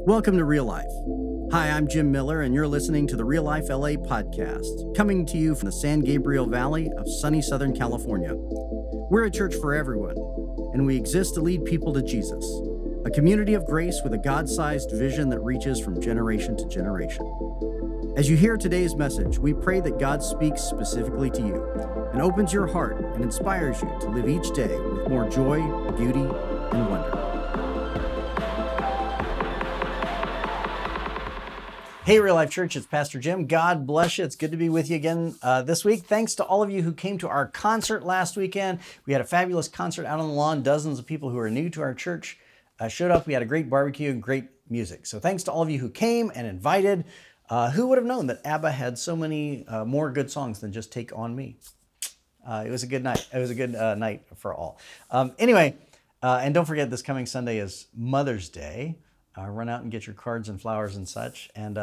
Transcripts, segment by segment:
Welcome to Real Life. Hi, I'm Jim Miller, and you're listening to the Real Life LA podcast, coming to you from the San Gabriel Valley of sunny Southern California. We're a church for everyone, and we exist to lead people to Jesus, a community of grace with a God-sized vision that reaches from generation to generation. As you hear today's message, we pray that God speaks specifically to you and opens your heart and inspires you to live each day with more joy, beauty, and wonder. Hey, Real Life Church, it's Pastor Jim. God bless you. It's good to be with you again this week. Thanks to all of you who came to our concert last weekend. We had a fabulous concert out on the lawn. Dozens of people who are new to our church showed up. We had a great barbecue and great music. So thanks to all of you who came and invited. Who would have known that ABBA had so many more good songs than just Take On Me? It was a good night. It was a good night for all. Anyway, and don't forget this coming Sunday is Mother's Day. Run out and get your cards and flowers and such. And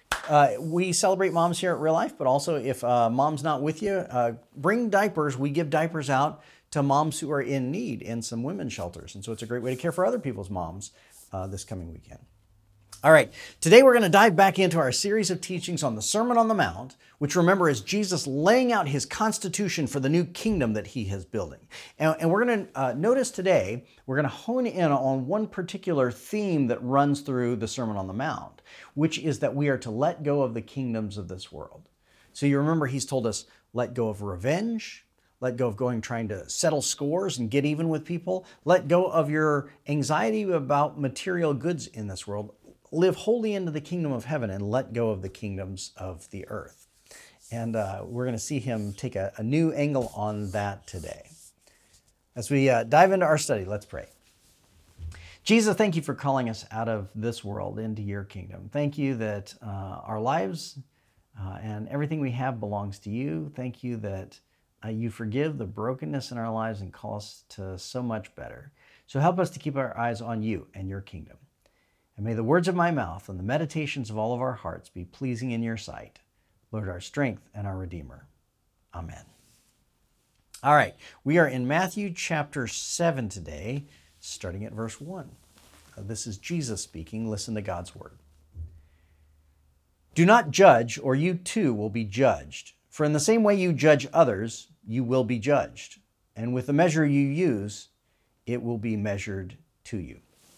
we celebrate moms here at Real Life, but also if mom's not with you, bring diapers. We give diapers out to moms who are in need in some women's shelters. And so it's a great way to care for other people's moms this coming weekend. All right, today we're going to dive back into our series of teachings on the Sermon on the Mount, which remember is Jesus laying out his constitution for the new kingdom that he is building. And we're going to notice today, we're going to hone in on one particular theme that runs through the Sermon on the Mount, which is that we are to let go of the kingdoms of this world. So you remember he's told us, let go of revenge, let go of trying to settle scores and get even with people, let go of your anxiety about material goods in this world. Live wholly into the kingdom of heaven and let go of the kingdoms of the earth. And we're going to see him take a new angle on that today. As we dive into our study, let's pray. Jesus, thank you for calling us out of this world into your kingdom. Thank you that our lives and everything we have belongs to you. Thank you that you forgive the brokenness in our lives and call us to so much better. So help us to keep our eyes on you and your kingdom. And may the words of my mouth and the meditations of all of our hearts be pleasing in your sight, Lord, our strength and our Redeemer. Amen. All right, we are in Matthew chapter 7 today, starting at verse 1. This is Jesus speaking. Listen to God's word. Do not judge, or you too will be judged. For in the same way you judge others, you will be judged. And with the measure you use, it will be measured to you.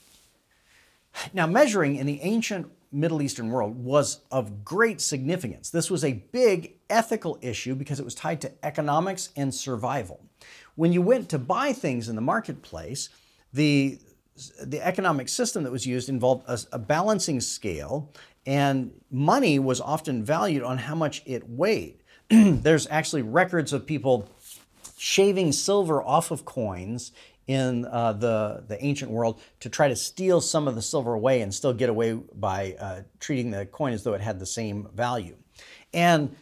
Now, measuring in the ancient Middle Eastern world was of great significance. This was a big ethical issue because it was tied to economics and survival. When you went to buy things in the marketplace, the economic system that was used involved a balancing scale, and money was often valued on how much it weighed. There's actually records of people shaving silver off of coins in the ancient world to try to steal some of the silver away and still get away by treating the coin as though it had the same value. And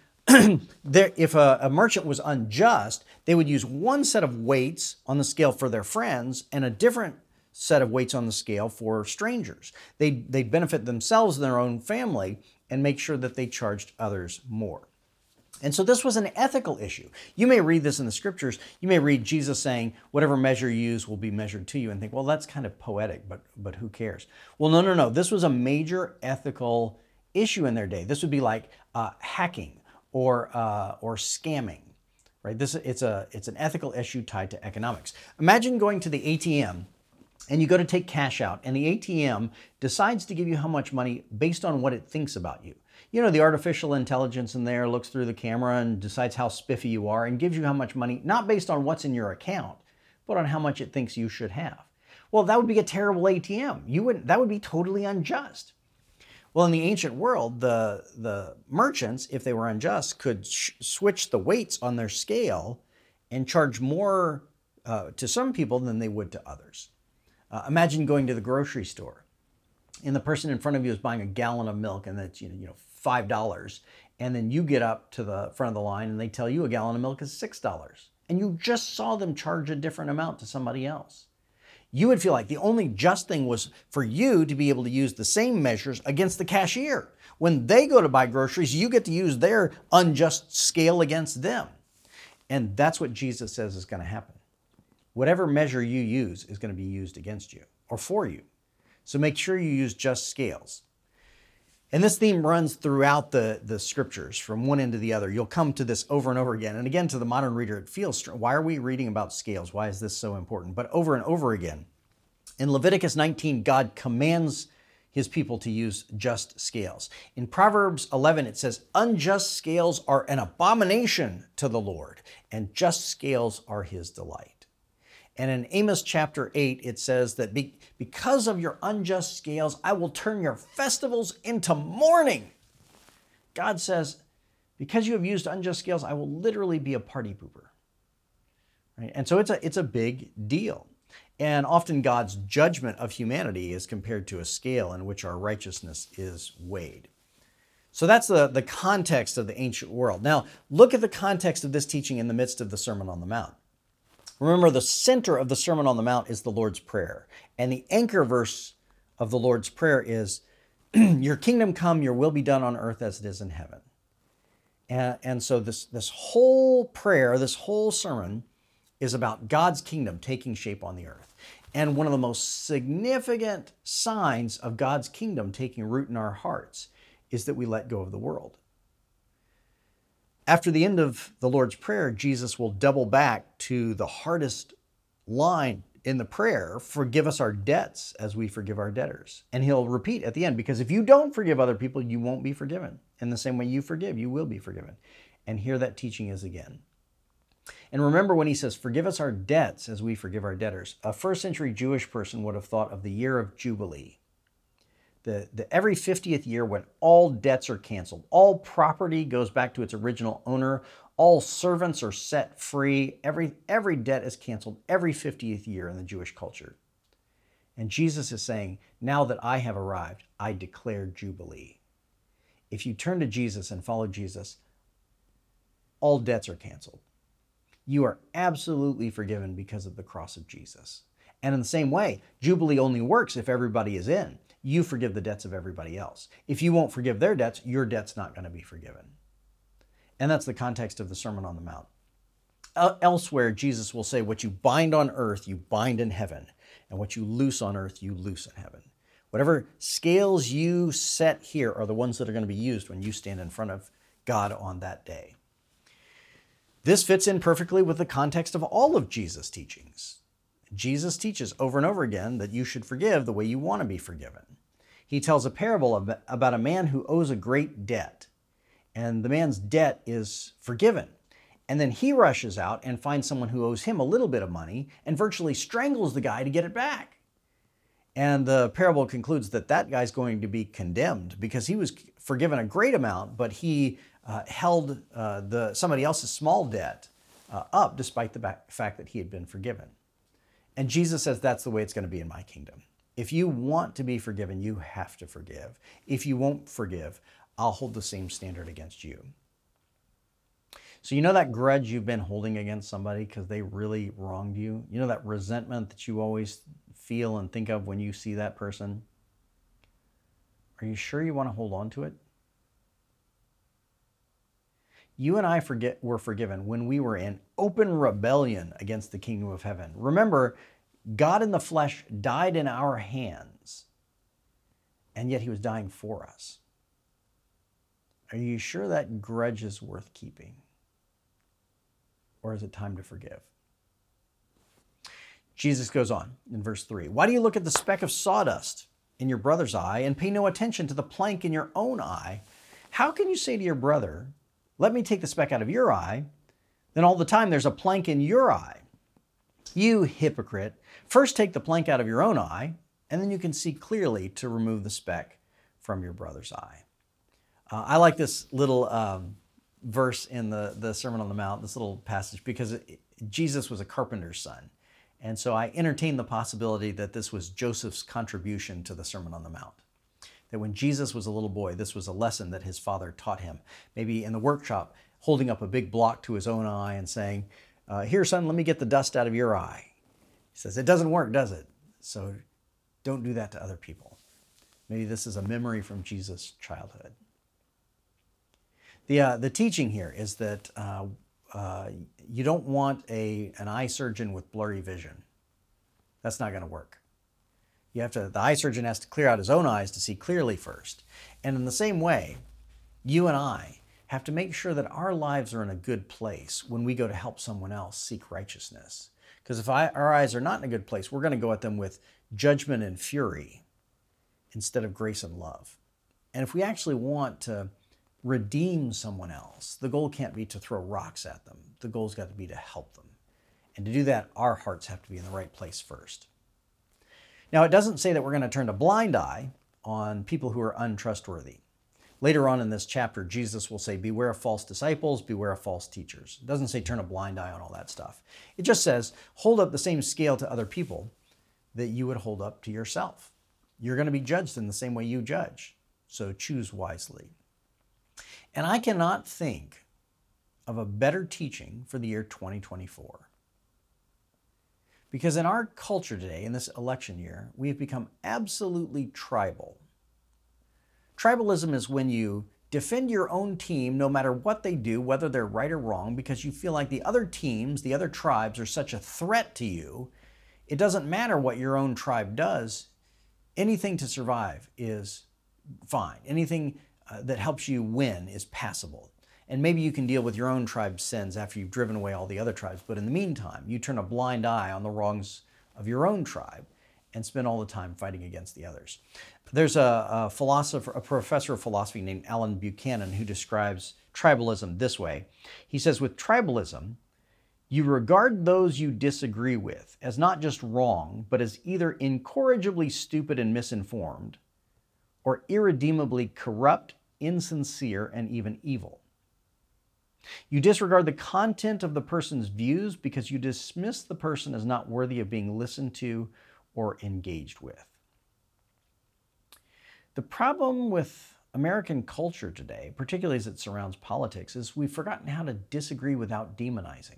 if a merchant was unjust, they would use one set of weights on the scale for their friends and a different set of weights on the scale for strangers. They'd benefit themselves and their own family and make sure that they charged others more. And so this was an ethical issue. You may read this in the scriptures. You may read Jesus saying, whatever measure you use will be measured to you, and think, well, that's kind of poetic, but who cares? Well, no. This was a major ethical issue in their day. This would be like hacking or scamming, right? It's an ethical issue tied to economics. Imagine going to the ATM and you go to take cash out, and the ATM decides to give you how much money based on what it thinks about you. You know, the artificial intelligence in there looks through the camera and decides how spiffy you are and gives you how much money, not based on what's in your account, but on how much it thinks you should have. Well, that would be a terrible ATM. That would be totally unjust. Well, in the ancient world, the merchants, if they were unjust, could switch the weights on their scale and charge more to some people than they would to others. Imagine going to the grocery store and the person in front of you is buying a gallon of milk and that's $5, and then you get up to the front of the line and they tell you a gallon of milk is $6, and you just saw them charge a different amount to somebody else. You would feel like the only just thing was for you to be able to use the same measures against the cashier. When they go to buy groceries, you get to use their unjust scale against them. And that's what Jesus says is going to happen. Whatever measure you use is going to be used against you or for you. So make sure you use just scales. And this theme runs throughout the scriptures from one end to the other. You'll come to this over and over again. And again, to the modern reader, it feels strange. Why are we reading about scales? Why is this so important? But over and over again. In Leviticus 19, God commands his people to use just scales. In Proverbs 11, it says, unjust scales are an abomination to the Lord, and just scales are his delight. And in Amos chapter 8, it says that because of your unjust scales, I will turn your festivals into mourning. God says, because you have used unjust scales, I will literally be a party pooper. Right? And so it's a big deal. And often God's judgment of humanity is compared to a scale in which our righteousness is weighed. So that's the context of the ancient world. Now, look at the context of this teaching in the midst of the Sermon on the Mount. Remember, the center of the Sermon on the Mount is the Lord's Prayer. And the anchor verse of the Lord's Prayer is, your kingdom come, your will be done on earth as it is in heaven. And so this whole prayer, this whole sermon is about God's kingdom taking shape on the earth. And one of the most significant signs of God's kingdom taking root in our hearts is that we let go of the world. After the end of the Lord's Prayer, Jesus will double back to the hardest line in the prayer, forgive us our debts as we forgive our debtors. And he'll repeat at the end, because if you don't forgive other people, you won't be forgiven. In the same way you forgive, you will be forgiven. And here that teaching is again. And remember when he says, forgive us our debts as we forgive our debtors, a first century Jewish person would have thought of the year of Jubilee. The every 50th year when all debts are canceled, all property goes back to its original owner, all servants are set free, every debt is canceled every 50th year in the Jewish culture. And Jesus is saying, now that I have arrived, I declare Jubilee. If you turn to Jesus and follow Jesus, all debts are canceled. You are absolutely forgiven because of the cross of Jesus. And in the same way, Jubilee only works if everybody is in. You forgive the debts of everybody else. If you won't forgive their debts, your debt's not going to be forgiven. And that's the context of the Sermon on the Mount. Elsewhere, Jesus will say, what you bind on earth, you bind in heaven. And what you loose on earth, you loose in heaven. Whatever scales you set here are the ones that are going to be used when you stand in front of God on that day. This fits in perfectly with the context of all of Jesus' teachings. Jesus teaches over and over again that you should forgive the way you want to be forgiven. He tells a parable about a man who owes a great debt, and the man's debt is forgiven. And then he rushes out and finds someone who owes him a little bit of money and virtually strangles the guy to get it back. And the parable concludes that that guy's going to be condemned because he was forgiven a great amount, but he held somebody else's small debt up despite the fact that he had been forgiven. And Jesus says that's the way it's going to be in my kingdom. If you want to be forgiven, you have to forgive. If you won't forgive, I'll hold the same standard against you. So you know that grudge you've been holding against somebody because they really wronged you? You know that resentment that you always feel and think of when you see that person? Are you sure you want to hold on to it? You and I were forgiven when we were in open rebellion against the kingdom of heaven. Remember, God in the flesh died in our hands, and yet he was dying for us. Are you sure that grudge is worth keeping? Or is it time to forgive? Jesus goes on in verse 3. Why do you look at the speck of sawdust in your brother's eye and pay no attention to the plank in your own eye? How can you say to your brother, let me take the speck out of your eye, then all the time there's a plank in your eye? You hypocrite, first take the plank out of your own eye, and then you can see clearly to remove the speck from your brother's eye. I like this little verse in the Sermon on the Mount, this little passage, because Jesus was a carpenter's son. And so I entertain the possibility that this was Joseph's contribution to the Sermon on the Mount. That when Jesus was a little boy, this was a lesson that his father taught him. Maybe in the workshop, holding up a big block to his own eye and saying, here, son, let me get the dust out of your eye. He says, it doesn't work, does it? So don't do that to other people. Maybe this is a memory from Jesus' childhood. The teaching here is that you don't want an eye surgeon with blurry vision. That's not going to work. The eye surgeon has to clear out his own eyes to see clearly first. And in the same way, you and I have to make sure that our lives are in a good place when we go to help someone else seek righteousness. Because if our eyes are not in a good place, we're going to go at them with judgment and fury instead of grace and love. And if we actually want to redeem someone else, the goal can't be to throw rocks at them. The goal's got to be to help them. And to do that, our hearts have to be in the right place first. Now, it doesn't say that we're going to turn a blind eye on people who are untrustworthy. Later on in this chapter, Jesus will say, beware of false disciples, beware of false teachers. It doesn't say turn a blind eye on all that stuff. It just says hold up the same scale to other people that you would hold up to yourself. You're going to be judged in the same way you judge, so choose wisely. And I cannot think of a better teaching for the year 2024. Because in our culture today, in this election year, we have become absolutely tribal. Tribalism is when you defend your own team no matter what they do, whether they're right or wrong, because you feel like the other teams, the other tribes are such a threat to you. It doesn't matter what your own tribe does. Anything to survive is fine. Anything that helps you win is passable. And maybe you can deal with your own tribe's sins after you've driven away all the other tribes. But in the meantime, you turn a blind eye on the wrongs of your own tribe and spend all the time fighting against the others. There's a professor of philosophy named Alan Buchanan who describes tribalism this way. He says, with tribalism, you regard those you disagree with as not just wrong, but as either incorrigibly stupid and misinformed, or irredeemably corrupt, insincere, and even evil. You disregard the content of the person's views because you dismiss the person as not worthy of being listened to or engaged with. The problem with American culture today, particularly as it surrounds politics, is we've forgotten how to disagree without demonizing.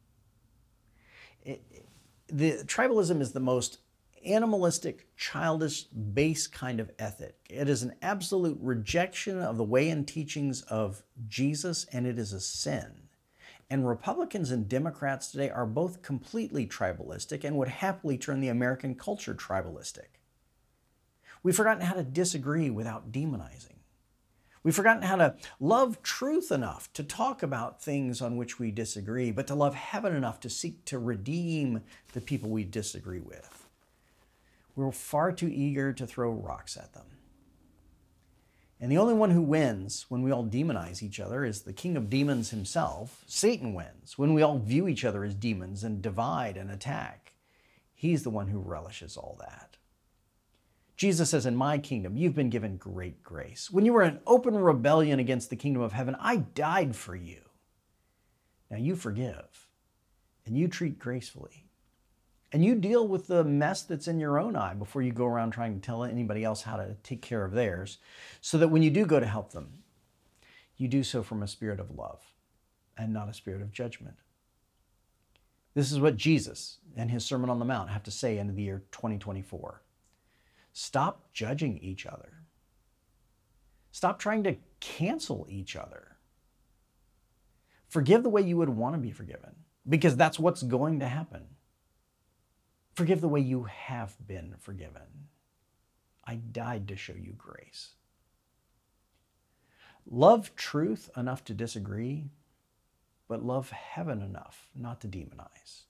The tribalism is the most animalistic, childish, base kind of ethic. It is an absolute rejection of the way and teachings of Jesus, and it is a sin. And Republicans and Democrats today are both completely tribalistic and would happily turn the American culture tribalistic. We've forgotten how to disagree without demonizing. We've forgotten how to love truth enough to talk about things on which we disagree, but to love heaven enough to seek to redeem the people we disagree with. We're far too eager to throw rocks at them. And the only one who wins when we all demonize each other is the king of demons himself. Satan wins when we all view each other as demons and divide and attack. He's the one who relishes all that. Jesus says, in my kingdom, you've been given great grace. When you were in open rebellion against the kingdom of heaven, I died for you. Now you forgive and you treat gracefully. And you deal with the mess that's in your own eye before you go around trying to tell anybody else how to take care of theirs, so that when you do go to help them, you do so from a spirit of love and not a spirit of judgment. This is what Jesus and his Sermon on the Mount have to say in the year 2024. Stop judging each other. Stop trying to cancel each other. Forgive the way you would want to be forgiven, because that's what's going to happen. Forgive the way you have been forgiven. I died to show you grace. Love truth enough to disagree, but love heaven enough not to demonize.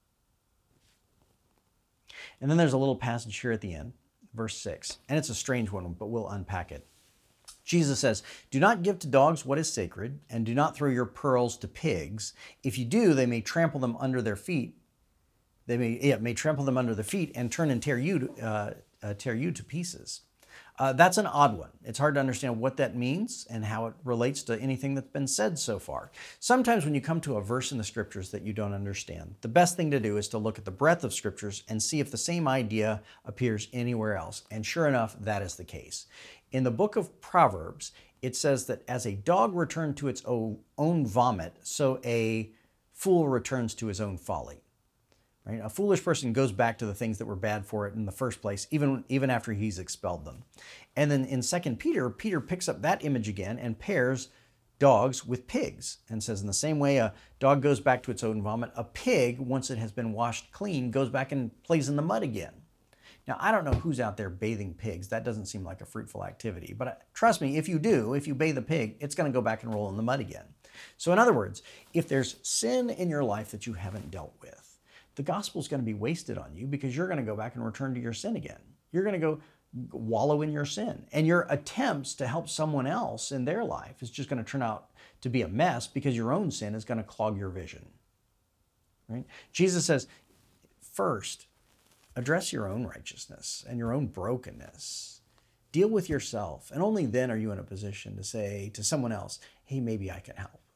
And then there's a little passage here at the end, verse 6, and it's a strange one, but we'll unpack it. Jesus says, do not give to dogs what is sacred, and do not throw your pearls to pigs. If you do, they may trample them under their feet. They may trample them under the feet and turn and tear you to pieces. That's an odd one. It's hard to understand what that means and how it relates to anything that's been said so far. Sometimes when you come to a verse in the scriptures that you don't understand, the best thing to do is to look at the breadth of scriptures and see if the same idea appears anywhere else. And sure enough, that is the case. In the book of Proverbs, it says that as a dog returns to its own vomit, so a fool returns to his own folly. Right? A foolish person goes back to the things that were bad for it in the first place, even after he's expelled them. And then in 2 Peter, Peter picks up that image again and pairs dogs with pigs and says, in the same way a dog goes back to its own vomit, a pig, once it has been washed clean, goes back and plays in the mud again. Now, I don't know who's out there bathing pigs. That doesn't seem like a fruitful activity. But trust me, if you bathe a pig, it's going to go back and roll in the mud again. So in other words, if there's sin in your life that you haven't dealt with, the gospel is going to be wasted on you because you're going to go back and return to your sin again. You're going to go wallow in your sin. And your attempts to help someone else in their life is just going to turn out to be a mess because your own sin is going to clog your vision. Right? Jesus says, first, address your own righteousness and your own brokenness. Deal with yourself, and only then are you in a position to say to someone else, hey, maybe I can help.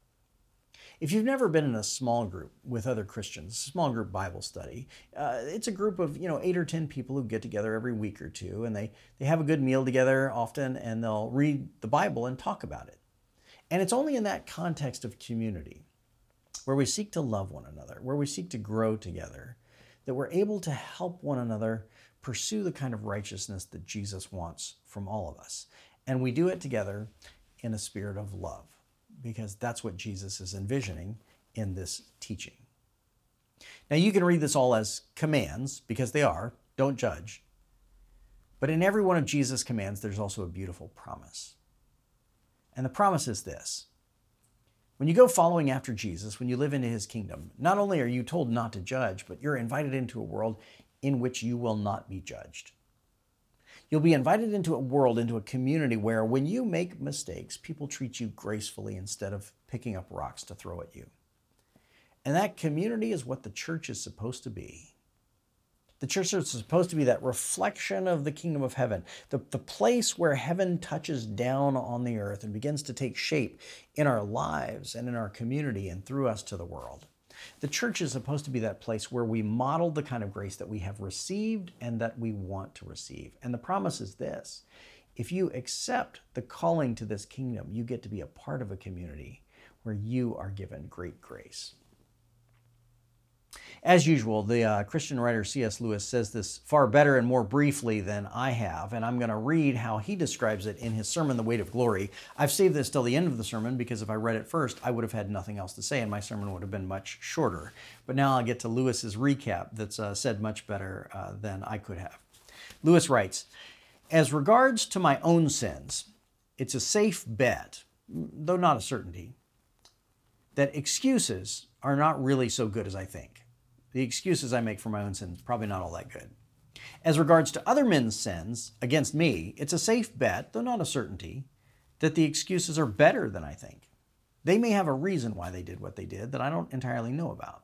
If you've never been in a small group with other Christians, a small group Bible study, it's a group of 8 or 10 people who get together every week or two, and they have a good meal together often, and they'll read the Bible and talk about it. And it's only in that context of community, where we seek to love one another, where we seek to grow together, that we're able to help one another pursue the kind of righteousness that Jesus wants from all of us. And we do it together in a spirit of love, because that's what Jesus is envisioning in this teaching. Now, you can read this all as commands, because they are. Don't judge. But in every one of Jesus' commands, there's also a beautiful promise. And the promise is this. When you go following after Jesus, when you live into his kingdom, not only are you told not to judge, but you're invited into a world in which you will not be judged. You'll be invited into a world, into a community where when you make mistakes, people treat you gracefully instead of picking up rocks to throw at you. And that community is what the church is supposed to be. The church is supposed to be that reflection of the kingdom of heaven, the place where heaven touches down on the earth and begins to take shape in our lives and in our community and through us to the world. The church is supposed to be that place where we model the kind of grace that we have received and that we want to receive. And the promise is this: if you accept the calling to this kingdom, you get to be a part of a community where you are given great grace. As usual, the Christian writer C.S. Lewis says this far better and more briefly than I have, and I'm going to read how he describes it in his sermon, The Weight of Glory. I've saved this till the end of the sermon because if I read it first, I would have had nothing else to say, and my sermon would have been much shorter. But now I'll get to Lewis's recap that's said much better than I could have. Lewis writes, "As regards to my own sins, it's a safe bet, though not a certainty, that excuses are not really so good as I think. The excuses I make for my own sins, probably not all that good. As regards to other men's sins against me, it's a safe bet, though not a certainty, that the excuses are better than I think. They may have a reason why they did what they did that I don't entirely know about.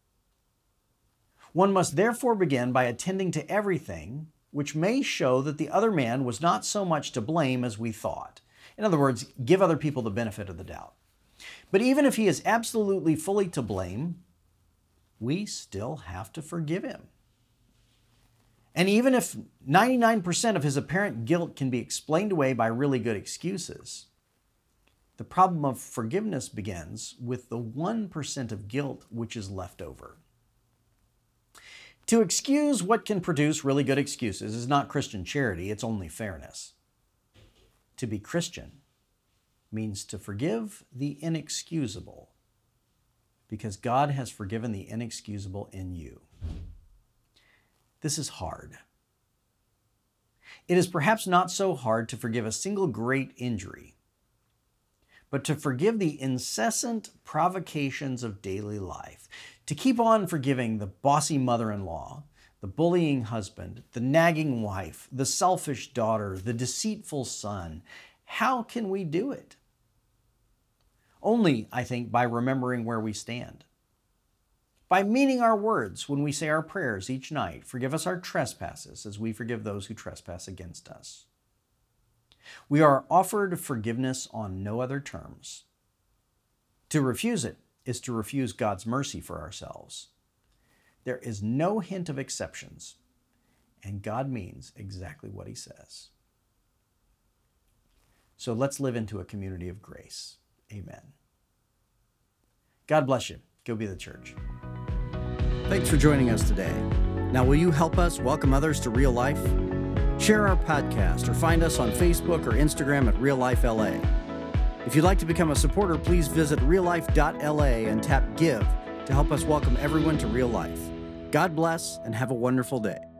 One must therefore begin by attending to everything which may show that the other man was not so much to blame as we thought. In other words, give other people the benefit of the doubt. But even if he is absolutely fully to blame, we still have to forgive him. And even if 99% of his apparent guilt can be explained away by really good excuses, the problem of forgiveness begins with the 1% of guilt which is left over. To excuse what can produce really good excuses is not Christian charity, it's only fairness. To be Christian means to forgive the inexcusable, because God has forgiven the inexcusable in you. This is hard. It is perhaps not so hard to forgive a single great injury, but to forgive the incessant provocations of daily life, to keep on forgiving the bossy mother-in-law, the bullying husband, the nagging wife, the selfish daughter, the deceitful son. How can we do it? Only, I think, by remembering where we stand. By meaning our words when we say our prayers each night, forgive us our trespasses as we forgive those who trespass against us. We are offered forgiveness on no other terms. To refuse it is to refuse God's mercy for ourselves. There is no hint of exceptions, and God means exactly what he says. So let's live into a community of grace. Amen. God bless you. Go be the church. Thanks for joining us today. Now, will you help us welcome others to Real Life? Share our podcast or find us on Facebook or Instagram at Real Life LA. If you'd like to become a supporter, please visit reallife.la and tap Give to help us welcome everyone to Real Life. God bless and have a wonderful day.